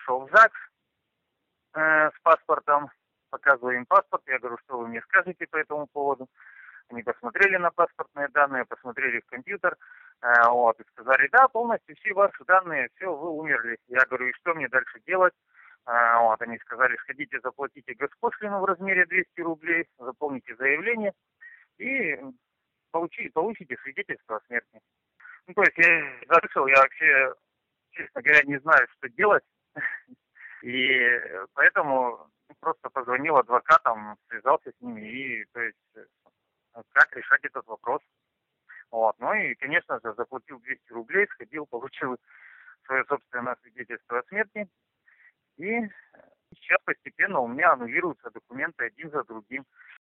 пришел в ЗАГС с паспортом, показываю им паспорт, я говорю, что вы мне скажете по этому поводу. Они посмотрели на паспортные данные, посмотрели в компьютер, и сказали, да, полностью все ваши данные, все, вы умерли. Я говорю, и что мне дальше делать? Они сказали, сходите, заплатите госпошлину в размере 200 рублей, заполните заявление и получите свидетельство о смерти. Ну, то есть я заслышал, я вообще, честно говоря, не знаю, что делать. И поэтому просто позвонил адвокатам, связался с ними и, то есть, как решать этот вопрос. Ну и, конечно же, заплатил 200 рублей, сходил, получил свое собственное свидетельство о смерти. И сейчас постепенно у меня аннулируются документы один за другим.